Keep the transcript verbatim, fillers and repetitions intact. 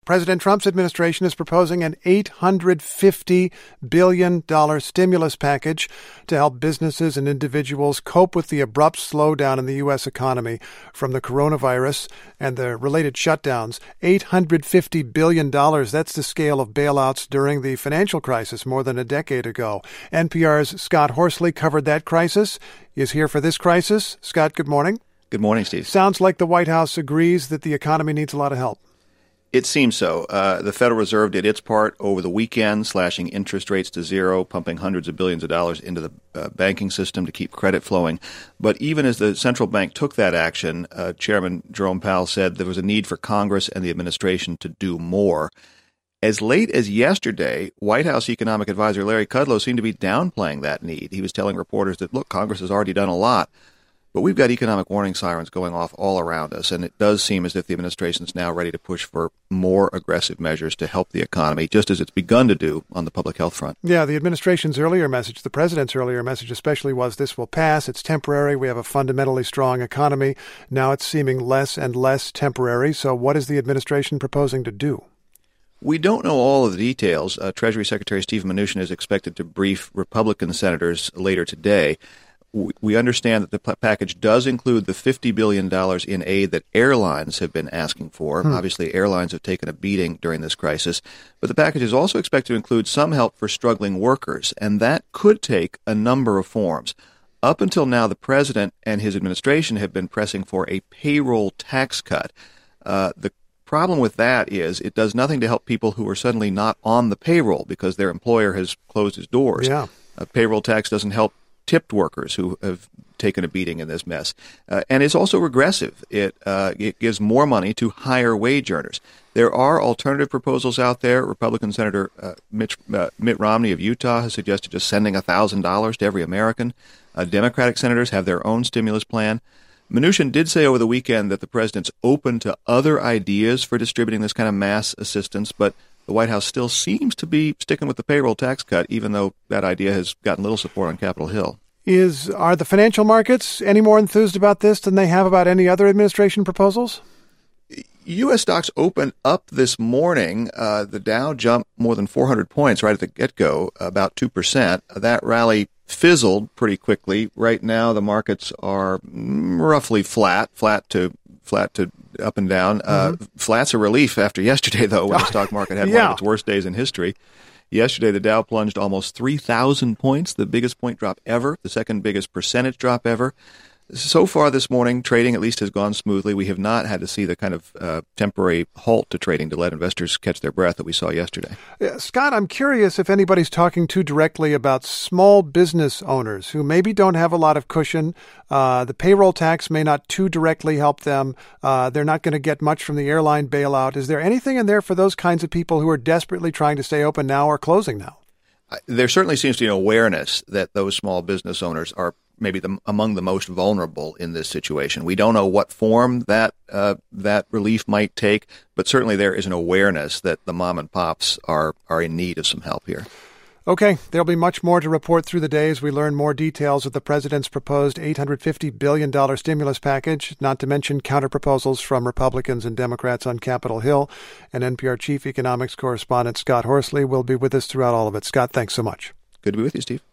President Trump's administration is proposing an eight hundred fifty billion dollars stimulus package to help businesses and individuals cope with the abrupt slowdown in the U S economy from the coronavirus and the related shutdowns. eight hundred fifty billion dollars, that's the scale of bailouts during the financial crisis more than a decade ago. N P R's Scott Horsley covered that crisis, is here for this crisis. Scott, good morning. Good morning, Steve. Sounds like the White House agrees that the economy needs a lot of help. It seems so. Uh, the Federal Reserve did its part over the weekend, slashing interest rates to zero, pumping hundreds of billions of dollars into the uh, banking system to keep credit flowing. But even as the central bank took that action, uh, Chairman Jerome Powell said there was a need for Congress and the administration to do more. As late as yesterday, White House economic advisor Larry Kudlow seemed to be downplaying that need. He was telling reporters that, look, Congress has already done a lot. But we've got economic warning sirens going off all around us, and it does seem as if the administration is now ready to push for more aggressive measures to help the economy, just as it's begun to do on the public health front. Yeah, the administration's earlier message, the president's earlier message especially, was this will pass, it's temporary, we have a fundamentally strong economy. Now it's seeming less and less temporary. So what is the administration proposing to do? We don't know all of the details. Uh, Treasury Secretary Steve Mnuchin is expected to brief Republican senators later today. We understand that the package does include the fifty billion dollars in aid that airlines have been asking for. Hmm. Obviously, airlines have taken a beating during this crisis. But the package is also expected to include some help for struggling workers, and that could take a number of forms. Up until now, the president and his administration have been pressing for a payroll tax cut. Uh, the problem with that is it does nothing to help people who are suddenly not on the payroll because their employer has closed his doors. Yeah. A payroll tax doesn't help tipped workers who have taken a beating in this mess. Uh, and it's also regressive. It, uh, it gives more money to higher wage earners. There are alternative proposals out there. Republican Senator uh, Mitch, uh, Mitt Romney of Utah has suggested just sending one thousand dollars to every American. Uh, Democratic senators have their own stimulus plan. Mnuchin did say over the weekend that the president's open to other ideas for distributing this kind of mass assistance, but the White House still seems to be sticking with the payroll tax cut, even though that idea has gotten little support on Capitol Hill. Is Are the financial markets any more enthused about this than they have about any other administration proposals? U S stocks opened up this morning. Uh, the Dow jumped more than four hundred points right at the get-go, about two percent. That rally fizzled pretty quickly. Right now, the markets are roughly flat, flat to flat to up and down. Mm-hmm. Uh, flat's a relief after yesterday, though, when the stock market had yeah. one of its worst days in history. Yesterday, the Dow plunged almost three thousand points, the biggest point drop ever, the second biggest percentage drop ever. So far this morning, trading at least has gone smoothly. We have not had to see the kind of uh, temporary halt to trading to let investors catch their breath that we saw yesterday. Yeah, Scott, I'm curious if anybody's talking too directly about small business owners who maybe don't have a lot of cushion. Uh, the payroll tax may not too directly help them. Uh, they're not going to get much from the airline bailout. Is there anything in there for those kinds of people who are desperately trying to stay open now or closing now? There certainly seems to be an awareness that those small business owners are maybe the, among the most vulnerable in this situation. We don't know what form that uh, that relief might take, but certainly there is an awareness that the mom and pops are, are in need of some help here. Okay, there'll be much more to report through the day as we learn more details of the president's proposed eight hundred fifty billion dollars stimulus package, not to mention counterproposals from Republicans and Democrats on Capitol Hill. And N P R chief economics correspondent Scott Horsley will be with us throughout all of it. Scott, thanks so much. Good to be with you, Steve.